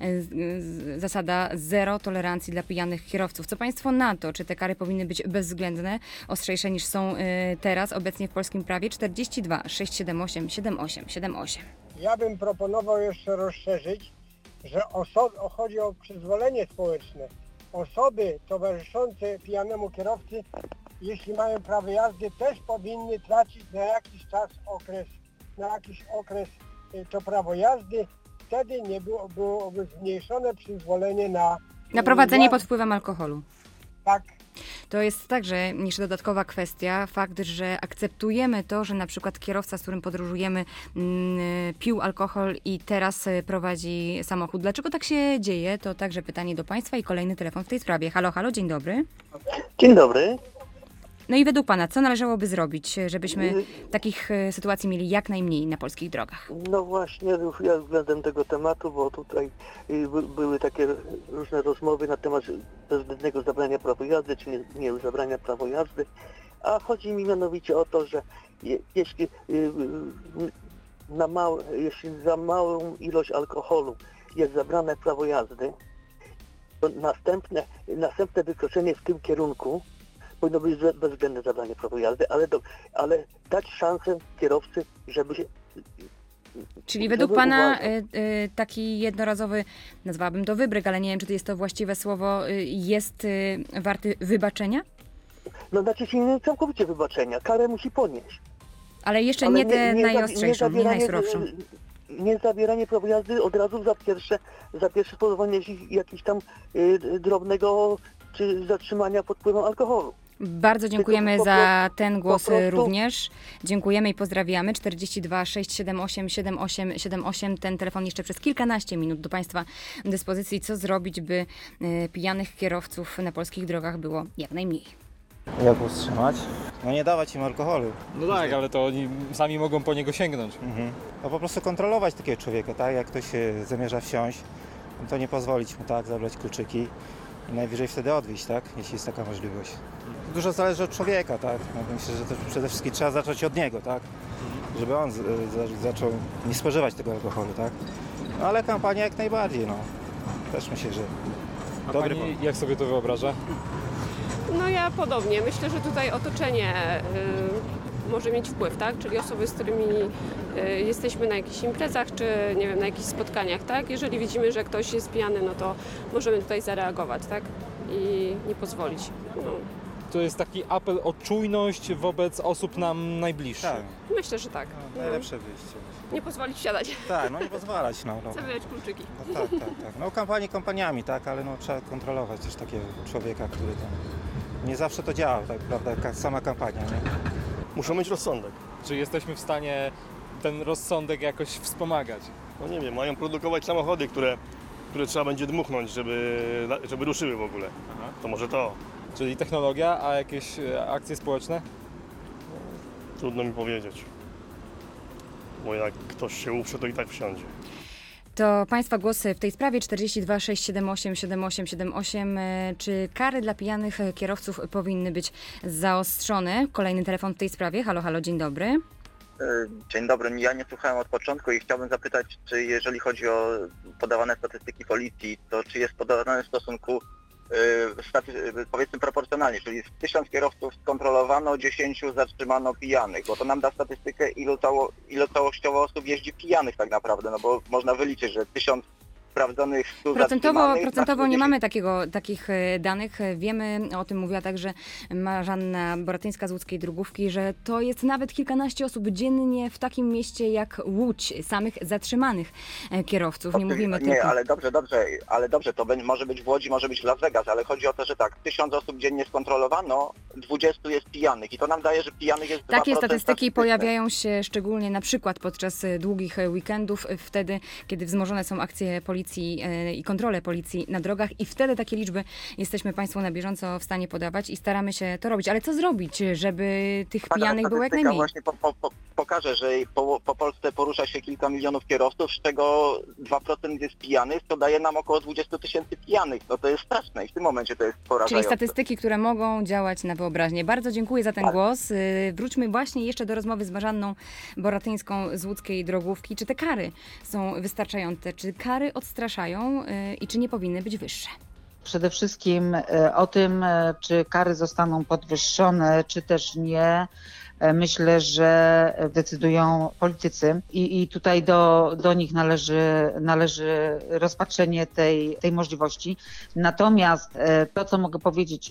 Speaker 2: zasada zero tolerancji dla pijanych kierowców. Co Państwo na to? Czy te kary powinny być bezwzględne, ostrzejsze niż są teraz obecnie w polskim prawie? 42 678 7878.
Speaker 11: Ja bym proponował jeszcze rozszerzyć, że chodzi o przyzwolenie społeczne. Osoby towarzyszące pijanemu kierowcy, jeśli mają prawo jazdy, też powinny tracić na jakiś okres to prawo jazdy. Wtedy nie byłoby zmniejszone przyzwolenie
Speaker 2: na prowadzenie pod wpływem alkoholu.
Speaker 11: Tak.
Speaker 2: To jest także jeszcze dodatkowa kwestia, fakt, że akceptujemy to, że na przykład kierowca, z którym podróżujemy, pił alkohol i teraz prowadzi samochód. Dlaczego tak się dzieje? To także pytanie do Państwa i kolejny telefon w tej sprawie. Halo, halo, dzień dobry.
Speaker 3: Dzień dobry.
Speaker 2: No i według Pana, co należałoby zrobić, żebyśmy takich sytuacji mieli jak najmniej na polskich drogach?
Speaker 3: No właśnie, już ja względem tego tematu, bo tutaj były takie różne rozmowy na temat bezwzględnego zabrania prawa jazdy, czy nie zabrania prawa jazdy, a chodzi mi mianowicie o to, że jeśli za małą ilość alkoholu jest zabrane prawo jazdy
Speaker 19: to następne wykroczenie w tym kierunku powinno być bezwzględne zabranie prawa jazdy, ale dać szansę kierowcy, żeby się...
Speaker 2: Czyli według pana taki jednorazowy, nazwałabym to wybryk, ale nie wiem, czy to jest to właściwe słowo, jest warty wybaczenia?
Speaker 19: No znaczy się całkowicie wybaczenia. Karę musi ponieść.
Speaker 2: Ale jeszcze nie tę najostrzejszą, nie najsurowszą.
Speaker 19: Nie zabieranie prawa jazdy od razu za pierwsze spowodowanie jakichś tam drobnego czy zatrzymania pod wpływem alkoholu.
Speaker 2: Bardzo dziękujemy za ten głos również. Dziękujemy i pozdrawiamy. 42 678 7878. Ten telefon jeszcze przez kilkanaście minut do Państwa dyspozycji. Co zrobić, by pijanych kierowców na polskich drogach było jak najmniej?
Speaker 20: Jak powstrzymać? No nie dawać im alkoholu.
Speaker 6: No tak, ale to oni sami mogą po niego sięgnąć.
Speaker 20: No po prostu kontrolować takiego człowieka, tak? Jak ktoś zamierza wsiąść, no to nie pozwolić mu tak, zabrać kluczyki i najwyżej wtedy odwieźć, tak? Jeśli jest taka możliwość. Dużo zależy od człowieka, tak? No myślę, że to przede wszystkim trzeba zacząć od niego, tak? Żeby on zaczął nie spożywać tego alkoholu, tak? No ale kampania jak najbardziej, no. Też myślę, że
Speaker 6: A pani jak sobie to wyobraża?
Speaker 21: No ja podobnie. Myślę, że tutaj otoczenie może mieć wpływ, tak? Czyli osoby, z którymi jesteśmy na jakichś imprezach, czy nie wiem, na jakichś spotkaniach, tak? Jeżeli widzimy, że ktoś jest pijany, no to możemy tutaj zareagować, tak? I nie pozwolić. No.
Speaker 6: To jest taki apel o czujność wobec osób nam najbliższych.
Speaker 20: Tak.
Speaker 21: Myślę, że tak.
Speaker 20: No, najlepsze wyjście.
Speaker 21: Nie pozwolić wsiadać.
Speaker 20: Tak, no nie pozwalać, no.
Speaker 21: Zabierać kluczyki.
Speaker 20: No tak. No kampaniami, tak, ale no trzeba kontrolować też takiego człowieka, który tam... Nie zawsze to działa, tak, prawda, sama kampania, nie?
Speaker 22: Muszą mieć rozsądek.
Speaker 6: Czy jesteśmy w stanie ten rozsądek jakoś wspomagać?
Speaker 22: No nie wiem, mają produkować samochody, które trzeba będzie dmuchnąć, żeby ruszyły w ogóle.
Speaker 6: Aha.
Speaker 22: To może to.
Speaker 6: Czyli technologia, a jakieś akcje społeczne?
Speaker 22: Trudno mi powiedzieć. Bo jak ktoś się uprze, to i tak wsiądzie.
Speaker 2: To Państwa głosy w tej sprawie 42 678 7878. Czy kary dla pijanych kierowców powinny być zaostrzone? Kolejny telefon w tej sprawie. Halo, halo, dzień dobry.
Speaker 23: Dzień dobry. Ja nie słuchałem od początku i chciałbym zapytać, czy jeżeli chodzi o podawane statystyki policji, to czy jest podawane w stosunku powiedzmy proporcjonalnie, czyli z 1000 kierowców skontrolowano, 10 zatrzymano pijanych, bo to nam da statystykę, ilu całościowo osób jeździ pijanych tak naprawdę, no bo można wyliczyć, że 1000 sprawdzonych, 100
Speaker 2: Procentowo nie mamy takich danych. Wiemy, o tym mówiła także Marzanna Boratyńska z łódzkiej Drogówki, że to jest nawet kilkanaście osób dziennie w takim mieście jak Łódź, samych zatrzymanych kierowców. Nie mówimy tylko...
Speaker 23: Nie, ale dobrze, to może być w Łodzi, może być w Las Vegas, ale chodzi o to, że tak, 1000 osób dziennie skontrolowano, 20 jest pijanych i to nam daje, że pijanych jest 2%.
Speaker 2: Takie statystyki pojawiają się szczególnie na przykład podczas długich weekendów, wtedy, kiedy wzmożone są akcje policji i kontrole policji na drogach i wtedy takie liczby jesteśmy Państwu na bieżąco w stanie podawać i staramy się to robić. Ale co zrobić, żeby tych pijanych było jak najmniej?
Speaker 23: Właśnie pokaże, że po Polsce porusza się kilka milionów kierowców, z czego 2% jest pijanych, to daje nam około 20 000 pijanych. No to jest straszne i w tym momencie to jest porażające.
Speaker 2: Czyli statystyki, które mogą działać na wyobraźnię. Bardzo dziękuję za ten głos. Wróćmy właśnie jeszcze do rozmowy z Marzanną Boratyńską z łódzkiej Drogówki. Czy te kary są wystarczające? Czy kary odstraszają i czy nie powinny być wyższe?
Speaker 10: Przede wszystkim o tym, czy kary zostaną podwyższone, czy też nie, myślę, że decydują politycy i tutaj do nich należy rozpatrzenie tej możliwości. Natomiast to, co mogę powiedzieć,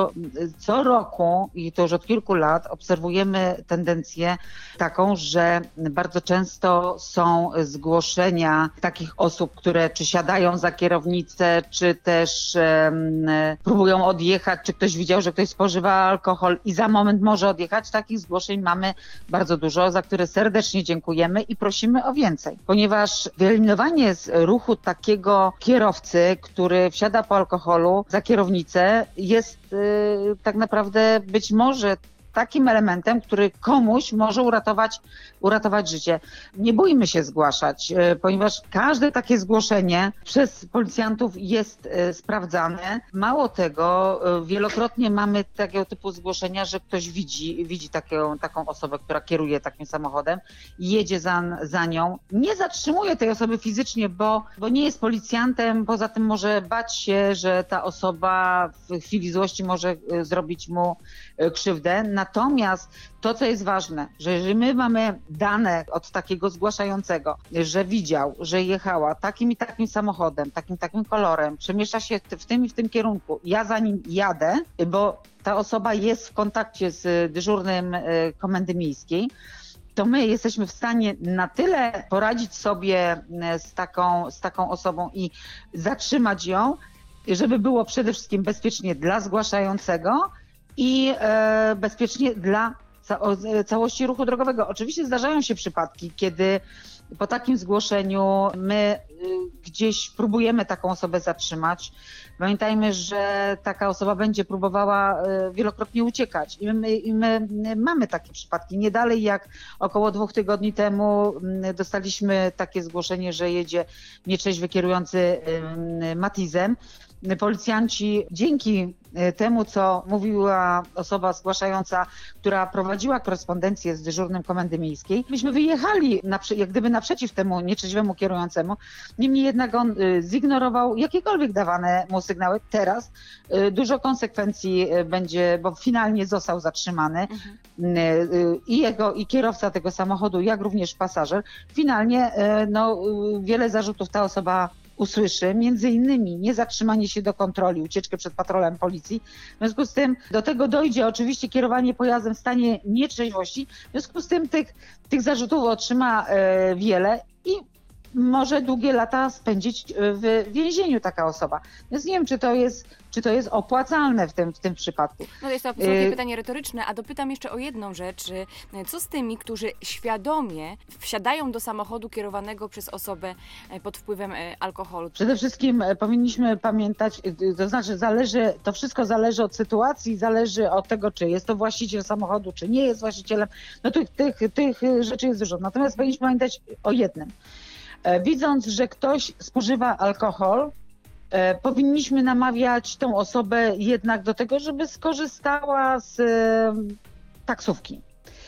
Speaker 10: co roku i to już od kilku lat obserwujemy tendencję taką, że bardzo często są zgłoszenia takich osób, które czy siadają za kierownicę, czy też próbują odjechać, czy ktoś widział, że ktoś spożywa alkohol i za moment może odjechać. Takich zgłoszeń mamy bardzo dużo, za które serdecznie dziękujemy i prosimy o więcej. Ponieważ wyeliminowanie z ruchu takiego kierowcy, który wsiada po alkoholu za kierownicę, jest tak naprawdę być może takim elementem, który komuś może uratować życie. Nie bójmy się zgłaszać, ponieważ każde takie zgłoszenie przez policjantów jest sprawdzane. Mało tego, wielokrotnie mamy takiego typu zgłoszenia, że ktoś widzi taką osobę, która kieruje takim samochodem, jedzie za nią, nie zatrzymuje tej osoby fizycznie, bo nie jest policjantem, poza tym może bać się, że ta osoba w chwili złości może zrobić mu krzywdę. Natomiast to, co jest ważne, że jeżeli my mamy dane od takiego zgłaszającego, że widział, że jechała takim i takim samochodem, takim kolorem, przemieszcza się w tym i w tym kierunku, ja za nim jadę, bo ta osoba jest w kontakcie z dyżurnym Komendy Miejskiej, to my jesteśmy w stanie na tyle poradzić sobie z taką osobą i zatrzymać ją, żeby było przede wszystkim bezpiecznie dla zgłaszającego i bezpiecznie dla całości ruchu drogowego. Oczywiście zdarzają się przypadki, kiedy po takim zgłoszeniu my gdzieś próbujemy taką osobę zatrzymać. Pamiętajmy, że taka osoba będzie próbowała wielokrotnie uciekać i my mamy takie przypadki. Nie dalej jak około 2 tygodni temu dostaliśmy takie zgłoszenie, że jedzie nietrzeźwy kierujący Matizem. Policjanci dzięki temu, co mówiła osoba zgłaszająca, która prowadziła korespondencję z dyżurnym Komendy Miejskiej, myśmy wyjechali jak gdyby naprzeciw temu nietrzeźwemu kierującemu. Niemniej jednak on zignorował jakiekolwiek dawane mu sygnały. Teraz dużo konsekwencji będzie, bo finalnie został zatrzymany i kierowca tego samochodu, jak również pasażer. Finalnie wiele zarzutów ta osoba usłyszy, między innymi niezatrzymanie się do kontroli, ucieczkę przed patrolem policji. W związku z tym do tego dojdzie oczywiście kierowanie pojazdem w stanie nietrzeźwości. W związku z tym tych zarzutów otrzyma wiele i może długie lata spędzić w więzieniu taka osoba. Więc nie wiem, czy to jest opłacalne w tym przypadku.
Speaker 2: No jest to absolutnie pytanie retoryczne, a dopytam jeszcze o jedną rzecz. Co z tymi, którzy świadomie wsiadają do samochodu kierowanego przez osobę pod wpływem alkoholu?
Speaker 10: Przede wszystkim powinniśmy pamiętać, to znaczy to wszystko zależy od sytuacji, zależy od tego, czy jest to właściciel samochodu, czy nie jest właścicielem. No tych rzeczy jest dużo. Natomiast powinniśmy pamiętać o jednym. Widząc, że ktoś spożywa alkohol, powinniśmy namawiać tą osobę jednak do tego, żeby skorzystała z taksówki.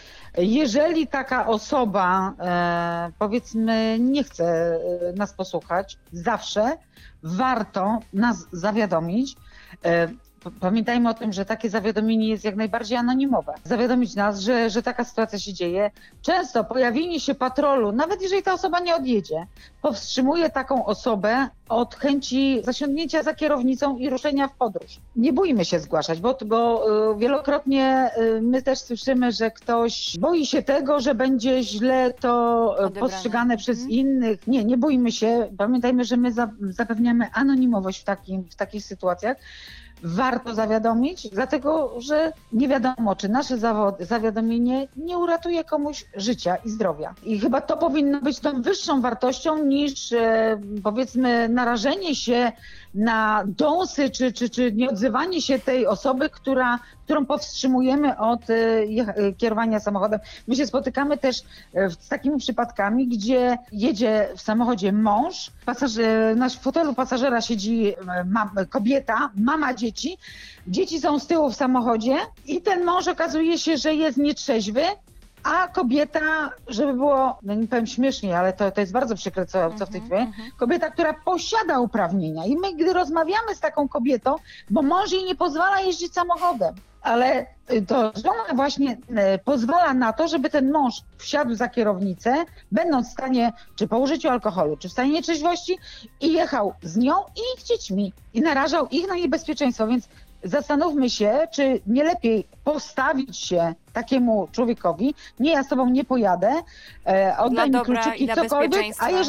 Speaker 10: Jeżeli taka osoba, powiedzmy, nie chce nas posłuchać, zawsze warto nas zawiadomić. Pamiętajmy o tym, że takie zawiadomienie jest jak najbardziej anonimowe. Zawiadomić nas, że taka sytuacja się dzieje. Często pojawienie się patrolu, nawet jeżeli ta osoba nie odjedzie, powstrzymuje taką osobę od chęci zasiądnięcia za kierownicą i ruszenia w podróż. Nie bójmy się zgłaszać, bo wielokrotnie my też słyszymy, że ktoś boi się tego, że będzie źle to postrzegane przez innych. Nie bójmy się. Pamiętajmy, że my zapewniamy anonimowość w takich sytuacjach. Warto zawiadomić, dlatego że nie wiadomo, czy nasze zawiadomienie nie uratuje komuś życia i zdrowia. I chyba to powinno być tą wyższą wartością niż powiedzmy narażenie się na dąsy, czy nieodzywanie się tej osoby, którą powstrzymujemy od kierowania samochodem. My się spotykamy też z takimi przypadkami, gdzie jedzie w samochodzie mąż, na fotelu pasażera siedzi kobieta, mama dzieci, dzieci są z tyłu w samochodzie i ten mąż okazuje się, że jest nietrzeźwy, a kobieta, żeby było, nie powiem śmiesznie, ale to jest bardzo przykre, co w tej chwili, kobieta, która posiada uprawnienia. I my, gdy rozmawiamy z taką kobietą, bo mąż jej nie pozwala jeździć samochodem, ale to żona właśnie pozwala na to, żeby ten mąż wsiadł za kierownicę, będąc w stanie, czy po użyciu alkoholu, czy w stanie nietrzeźwości i jechał z nią i ich dziećmi i narażał ich na niebezpieczeństwo, więc zastanówmy się, czy nie lepiej postawić się takiemu człowiekowi, nie, ja z tobą nie pojadę, oddaj mi kluczyki, cokolwiek,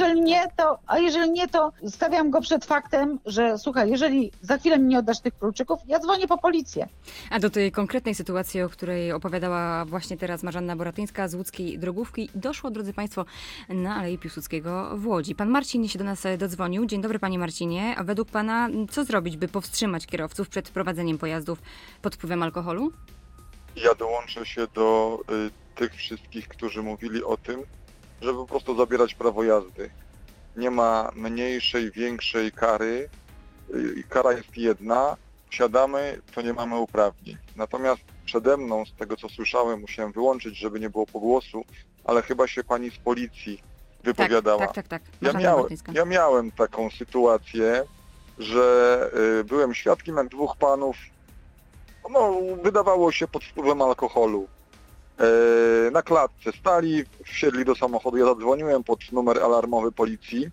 Speaker 10: a jeżeli nie, to stawiam go przed faktem, że słuchaj, jeżeli za chwilę mi nie oddasz tych kluczyków, ja dzwonię po policję.
Speaker 2: A do tej konkretnej sytuacji, o której opowiadała właśnie teraz Marzanna Boratyńska z łódzkiej drogówki, doszło, drodzy Państwo, na Alei Piłsudskiego w Łodzi. Pan Marcin się do nas dodzwonił. Dzień dobry, panie Marcinie. A według pana co zrobić, by powstrzymać kierowców przed prowadzeniem pojazdów pod wpływem alkoholu?
Speaker 12: Ja dołączę się do tych wszystkich, którzy mówili o tym, żeby po prostu zabierać prawo jazdy. Nie ma mniejszej, większej kary. Kara jest jedna. Wsiadamy, to nie mamy uprawnień. Natomiast przede mną, z tego co słyszałem, musiałem wyłączyć, żeby nie było pogłosu, ale chyba się pani z policji wypowiadała.
Speaker 2: Tak.
Speaker 12: Ja miałem taką sytuację, że byłem świadkiem, jak dwóch panów, wydawało się pod wpływem alkoholu, na klatce stali, wsiedli do samochodu. Ja zadzwoniłem pod numer alarmowy policji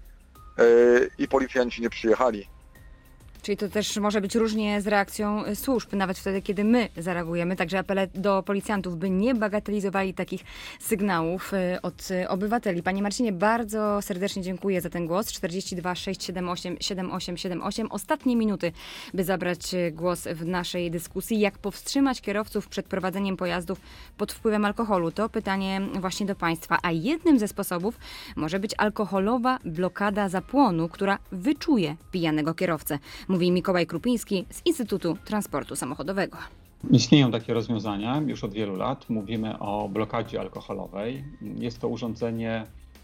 Speaker 12: i policjanci nie przyjechali.
Speaker 2: Czyli to też może być różnie z reakcją służb, nawet wtedy, kiedy my zareagujemy. Także apele do policjantów, by nie bagatelizowali takich sygnałów od obywateli. Panie Marcinie, bardzo serdecznie dziękuję za ten głos. 42 678 7878. Ostatnie minuty, by zabrać głos w naszej dyskusji. Jak powstrzymać kierowców przed prowadzeniem pojazdów pod wpływem alkoholu? To pytanie właśnie do Państwa. A jednym ze sposobów może być alkoholowa blokada zapłonu, która wyczuje pijanego kierowcę. Mówi Mikołaj Krupiński z Instytutu Transportu Samochodowego.
Speaker 1: Istnieją takie rozwiązania już od wielu lat. Mówimy o blokadzie alkoholowej. Jest to urządzenie,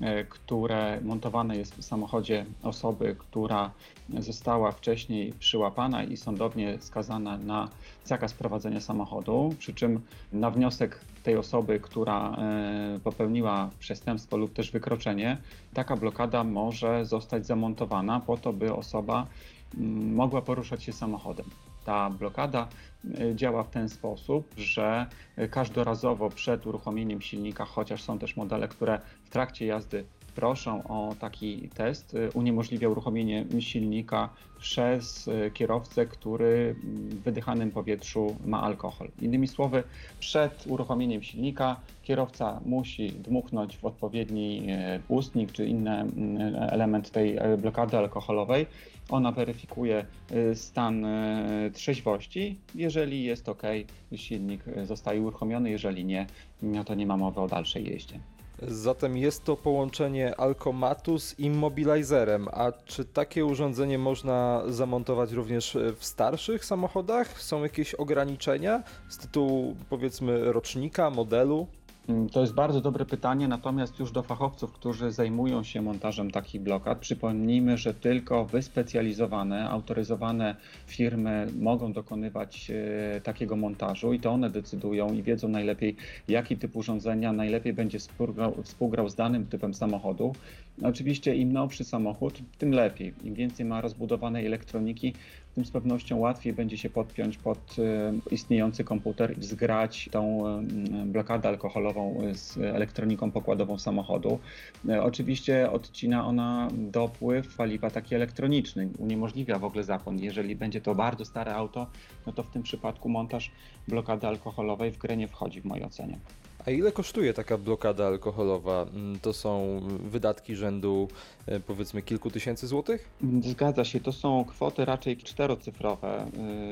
Speaker 1: które montowane jest w samochodzie osoby, która została wcześniej przyłapana i sądownie skazana na zakaz prowadzenia samochodu, przy czym na wniosek tej osoby, która popełniła przestępstwo lub też wykroczenie, taka blokada może zostać zamontowana po to, by osoba mogła poruszać się samochodem. Ta blokada działa w ten sposób, że każdorazowo przed uruchomieniem silnika, chociaż są też modele, które w trakcie jazdy proszą o taki test, uniemożliwia uruchomienie silnika przez kierowcę, który w wydychanym powietrzu ma alkohol. Innymi słowy, przed uruchomieniem silnika kierowca musi dmuchnąć w odpowiedni ustnik czy inny element tej blokady alkoholowej. Ona weryfikuje stan trzeźwości. Jeżeli jest ok, silnik zostaje uruchomiony, jeżeli nie, no to nie ma mowy o dalszej jeździe.
Speaker 6: Zatem jest to połączenie alkomatu z immobilizerem. A czy takie urządzenie można zamontować również w starszych samochodach? Są jakieś ograniczenia z tytułu, powiedzmy, rocznika, modelu?
Speaker 1: To jest bardzo dobre pytanie, natomiast już do fachowców, którzy zajmują się montażem takich blokad, przypomnijmy, że tylko wyspecjalizowane, autoryzowane firmy mogą dokonywać takiego montażu i to one decydują i wiedzą najlepiej, jaki typ urządzenia najlepiej będzie współgrał z danym typem samochodu. Oczywiście im nowszy samochód, tym lepiej. Im więcej ma rozbudowanej elektroniki, tym z pewnością łatwiej będzie się podpiąć pod istniejący komputer i zgrać tą blokadę alkoholową z elektroniką pokładową samochodu. Oczywiście odcina ona dopływ paliwa taki elektroniczny, uniemożliwia w ogóle zapłon. Jeżeli będzie to bardzo stare auto, no to w tym przypadku montaż blokady alkoholowej w grę nie wchodzi w mojej ocenie.
Speaker 6: A ile kosztuje taka blokada alkoholowa? To są wydatki rzędu powiedzmy kilku tysięcy złotych?
Speaker 1: Zgadza się, to są kwoty raczej czterocyfrowe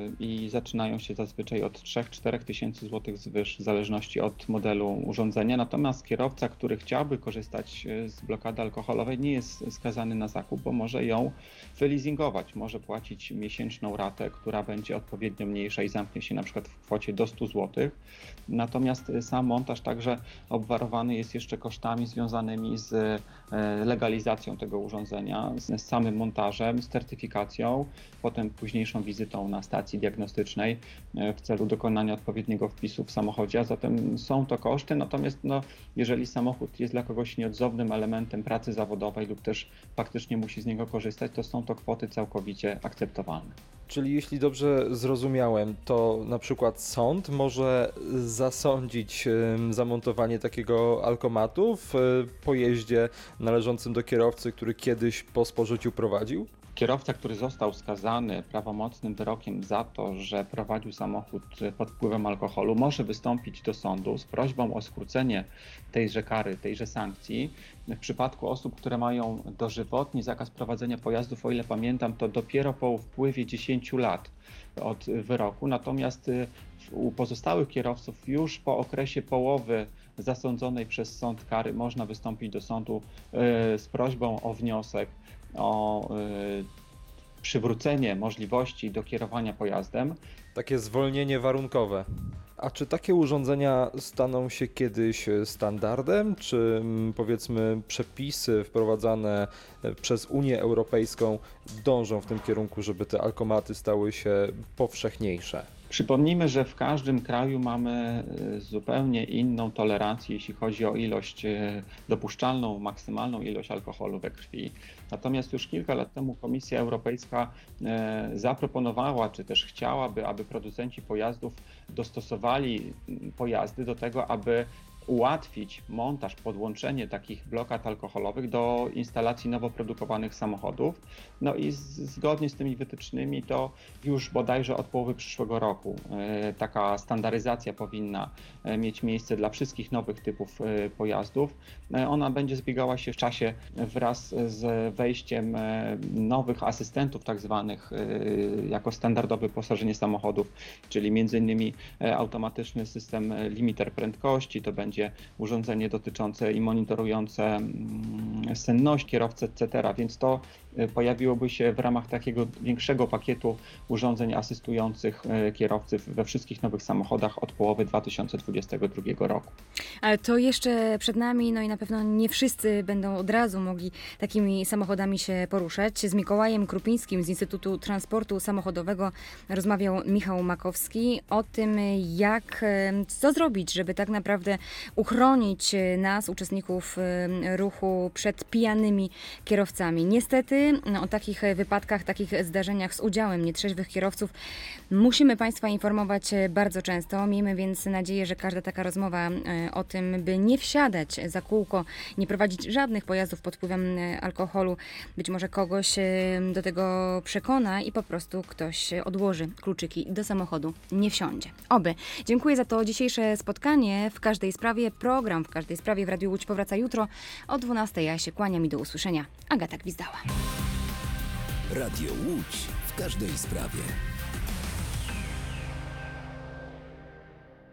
Speaker 1: i zaczynają się zazwyczaj od 3-4 tysięcy złotych zwyż, w zależności od modelu urządzenia. Natomiast kierowca, który chciałby korzystać z blokady alkoholowej, nie jest skazany na zakup, bo może ją wyleasingować, może płacić miesięczną ratę, która będzie odpowiednio mniejsza i zamknie się na przykład w kwocie do 100 zł. Natomiast sam montaż także obwarowany jest jeszcze kosztami związanymi z legalizacją tego urządzenia, z samym montażem, z certyfikacją, potem późniejszą wizytą na stacji diagnostycznej w celu dokonania odpowiedniego wpisu w samochodzie, a zatem są to koszty, natomiast jeżeli samochód jest dla kogoś nieodzownym elementem pracy zawodowej lub też faktycznie musi z niego korzystać, to są to kwoty całkowicie akceptowalne.
Speaker 6: Czyli jeśli dobrze zrozumiałem, to na przykład sąd może zasądzić zamontowanie takiego alkomatu w pojeździe należącym do kierowcy, który kiedyś po spożyciu prowadził?
Speaker 1: Kierowca, który został skazany prawomocnym wyrokiem za to, że prowadził samochód pod wpływem alkoholu, może wystąpić do sądu z prośbą o skrócenie tejże kary, tejże sankcji. W przypadku osób, które mają dożywotni zakaz prowadzenia pojazdów, o ile pamiętam, to dopiero po upływie 10 lat od wyroku. Natomiast u pozostałych kierowców już po okresie połowy zasądzonej przez sąd kary można wystąpić do sądu z prośbą o wniosek o przywrócenie możliwości do kierowania pojazdem.
Speaker 6: Takie zwolnienie warunkowe. A czy takie urządzenia staną się kiedyś standardem? Czy powiedzmy przepisy wprowadzane przez Unię Europejską dążą w tym kierunku, żeby te alkomaty stały się powszechniejsze?
Speaker 1: Przypomnijmy, że w każdym kraju mamy zupełnie inną tolerancję, jeśli chodzi o ilość dopuszczalną, maksymalną ilość alkoholu we krwi. Natomiast już kilka lat temu Komisja Europejska zaproponowała, czy też chciałaby, aby producenci pojazdów dostosowali pojazdy do tego, aby ułatwić montaż, podłączenie takich blokad alkoholowych do instalacji nowo produkowanych samochodów. No i zgodnie z tymi wytycznymi to już bodajże od połowy przyszłego roku taka standaryzacja powinna mieć miejsce dla wszystkich nowych typów pojazdów. Ona będzie zbiegała się w czasie wraz z wejściem nowych asystentów tak zwanych jako standardowe wyposażenie samochodów, czyli m.in. automatyczny system limiter prędkości, to będzie urządzenie dotyczące i monitorujące senność kierowcy, etc. Więc to pojawiłoby się w ramach takiego większego pakietu urządzeń asystujących kierowcy we wszystkich nowych samochodach od połowy 2022 roku.
Speaker 2: Ale to jeszcze przed nami, no i na pewno nie wszyscy będą od razu mogli takimi samochodami się poruszać. Z Mikołajem Krupińskim z Instytutu Transportu Samochodowego rozmawiał Michał Makowski o tym, co zrobić, żeby tak naprawdę uchronić nas, uczestników ruchu, przed pijanymi kierowcami. Niestety o takich wypadkach, takich zdarzeniach z udziałem nietrzeźwych kierowców musimy Państwa informować bardzo często. Miejmy więc nadzieję, że każda taka rozmowa o tym, by nie wsiadać za kółko, nie prowadzić żadnych pojazdów pod wpływem alkoholu, być może kogoś do tego przekona i po prostu ktoś odłoży kluczyki do samochodu, nie wsiądzie. Oby. Dziękuję za to dzisiejsze spotkanie. W każdej sprawie program, w każdej sprawie w Radiu Łódź powraca jutro o 12:00. Ja się kłaniam i do usłyszenia. Agata Gwizdała.
Speaker 4: Radio Łódź w każdej sprawie.